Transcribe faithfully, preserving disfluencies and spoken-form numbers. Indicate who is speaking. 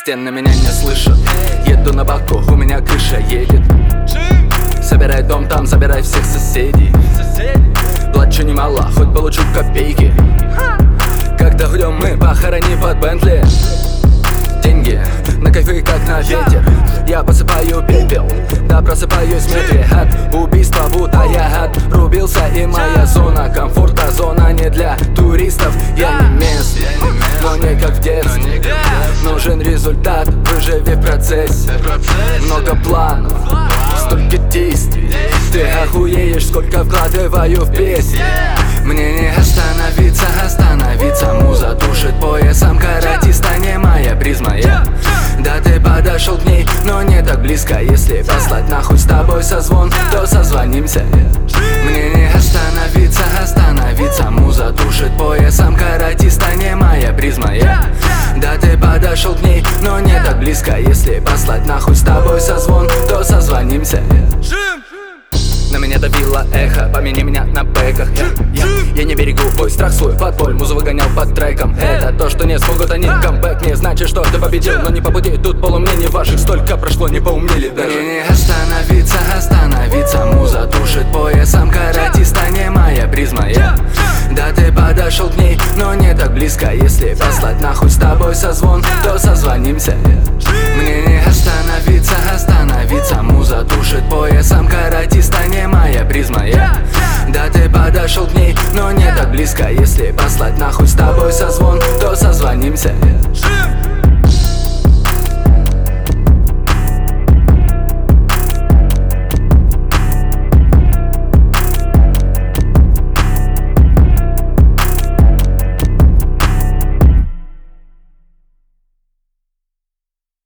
Speaker 1: Стены меня не слышат. Еду на баку, у меня крыша едет. Собирай дом там, забирай всех соседей. Плачу немало, хоть получу копейки. Когда гудем мы, похорони под Бентли. Деньги на кайфы, как на ветер. Я посыпаю пепел, да просыпаюсь в метре от убийства, будто я отрубился. И моя зона комфорта, зона не для туристов. Я не местный, но не как в детстве. Нужен результат, выживи в процессе. Много планов, столько действий. Ты охуеешь, сколько вкладываю в песни. Мне не остановиться, остановиться. Муза душит поясом каратиста, не моя призма, yeah. Да ты подошел к ней, но не так близко. Если послать нахуй с тобой созвон, то созвонимся, yeah. Мне не остановиться, остановиться. Муза душит поясом каратиста, не моя призма, yeah. Да ты подошел к ней, но не так близко. Если послать нахуй с тобой созвон, то созвонимся, yeah. На меня давило эхо, помяни меня на бэках. Я, я, я не берегу бой, страх свой под боль, музу выгонял под треком. Это то, что не смогут они. Камбэк не значит, что ты победил, но не по пути, тут полумнений ваших столько прошло, не поумнели даже. Мне не остановиться, остановиться. Муза душит поясом каратиста, не моя призма, yeah. Да ты подошел к ней, но не так близко. Если послать нахуй с тобой созвон, то созвонимся, yeah. Мне не остановиться, остановиться. Муза душит поясом каратиста, не моя призма, yeah. Да ты подошел к ней, но не так близко. Если послать нахуй с тобой созвон, то созвонимся, yeah.